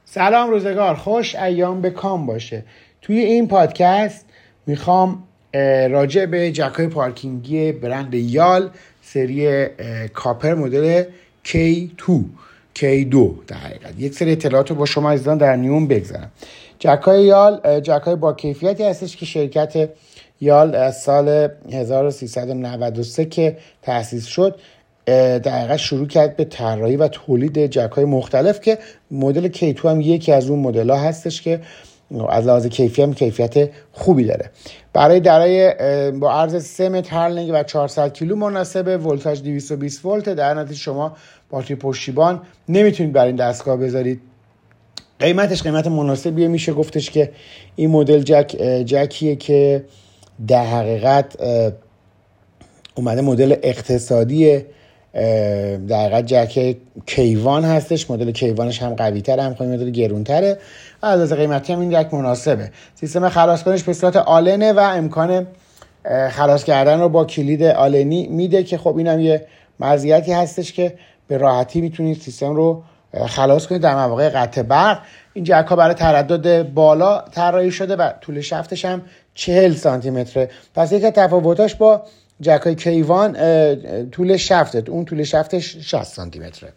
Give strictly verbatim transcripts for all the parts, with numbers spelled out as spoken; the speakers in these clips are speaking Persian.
سلام، روزگار خوش، ایام به کام باشه. توی این پادکست میخوام راجع به جک‌های پارکینگی برند یال سری کاپر مدل کی دو کی دو در حقیقت یک سری اطلاعات رو با شما عزیزان در میون بگذارم. جک‌های یال جک‌های با کیفیتی هستش که شرکت یال از سال هزار و سیصد و نود و سه که تأسیس شد در حقیقت شروع کرد به طراحی و تولید جک‌های مختلف که مدل کی دو هم یکی از اون مدل‌ها هستش که از لحاظ کیفیت هم کیفیت خوبی داره. برای درای با عرض سه متر هرلینگ و چهارصد کیلو مناسبه، ولتاژ دویست و بیست ولت. در نتیجه شما باتری پشتیبان نمیتونید برای این دستگاه بذارید. قیمتش قیمت مناسبیه. میشه گفتش که این مدل جک جکیه که در حقیقت اومده مدل اقتصادی در حقیقت جک کیوان هستش. مدل کیوانش هم قوی تره، هم خیلی مدل گرون تره. از لحاظ قیمتی هم این جک مناسبه. سیستم خلاص کنش به صورت آلنه و امکان خلاص کردن رو با کلید آلنی میده که خب اینم یه مزیتی هستش که به راحتی میتونید سیستم رو خلاص کنید در مواقع قطع برق. این جک ها برای تردد بالا طراحی شده و طول شفتش هم چهل سانتی متره. پس یک تفاوتاش با جک‌های کیوان طول شفتت، اون طول شفتش شصت سانتی متره.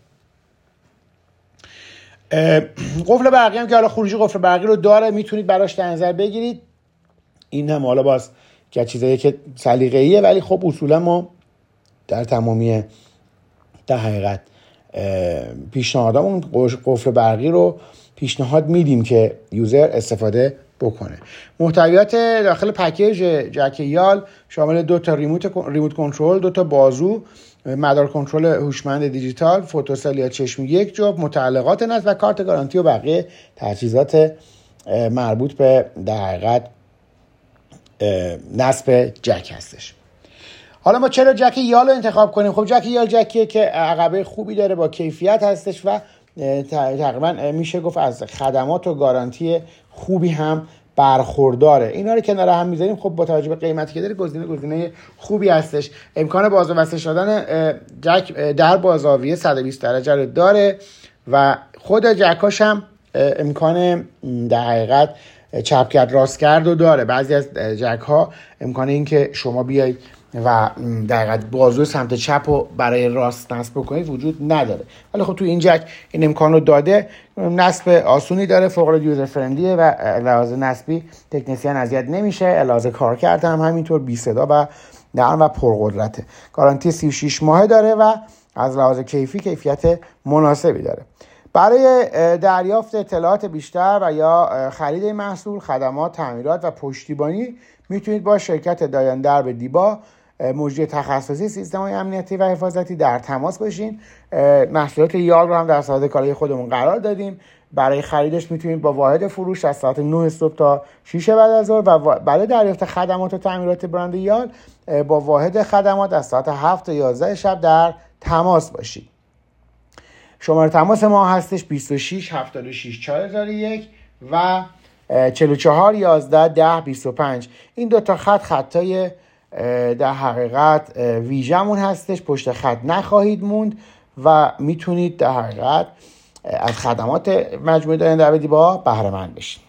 قفل برقی هم که حالا خروجی قفل برقی رو داره، میتونید براش در نظر بگیرید. این هم حالا باز که چیزایی که سلیقه‌ایه، ولی خب اصولا ما در تمامی در حقیقت پیشنهادامون قفل برقی رو پیشنهاد میدیم که یوزر استفاده بکنه. محتویات داخل پکیج جک یال شامل دو تا ریموت ریموت کنترل، دو تا بازو، مدار کنترل هوشمند دیجیتال، فوتوسل یا چشم یک جفت، متعلقات نصب و کارت گارانتی و بقیه تجهیزات مربوط به در حقیقت نصب جک هستش. حالا ما چرا جک یال رو انتخاب کنیم؟ خب جک یال جکیه که عقبه خوبی داره، با کیفیت هستش و تقریبا میشه گفت از خدمات و گارانتی خوبی هم برخورداره. اینا رو کنار هم میذاریم. خب با توجه به قیمتی که داره گزینه گزینه خوبی هستش. امکان باز و بسته شدن جک در بازاویه صد و بیست درجه رو داره و خود جکاش هم امکان در حقیقت چپ کرد راست کرد رو داره. بعضی از جک ها امکان این که شما بیاید و در حقیقت بازو سمت چپ رو برای راست نصب بکنید وجود نداره، ولی خب توی این جک این امکان رو داده. نصب آسونی داره، فوق العاده یوزر فرندلیه و لحاظ نصبی تکنسین اذیت نمیشه. لحاظ کار کرده هم همینطور بی صدا و نرم و پرقدرته. گارانتی سی و شش ماهه داره و از لحاظ کیفی کیفیت مناسبی داره. برای دریافت اطلاعات بیشتر و یا خرید محصول، خدمات، تعمیرات و پشتیبانی میتونید با شرکت دایان درب دیبا مجری تخصصی سیستم‌های امنیتی و حفاظتی در تماس باشین. محصولات یال رو هم در ساعت کالای خودمون قرار دادیم. برای خریدش میتونید با واحد فروش از ساعت نه صبح تا شش بعد از ظهر و برای دریافت خدمات و تعمیرات برند یال با واحد خدمات از ساعت هفت تا یازده شب در تماس باشید. شماره تماس ما هستش بیست و شش هفتاد و شش چهار صفر یک و چهل و چهار یازده ده بیست و پنج. این دو تا خط خطای در حقیقت ویژمون هستش. پشت خط نخواهید موند و میتونید در حقیقت از خدمات مجموعه دایان درب دیبا بهره مند بشید.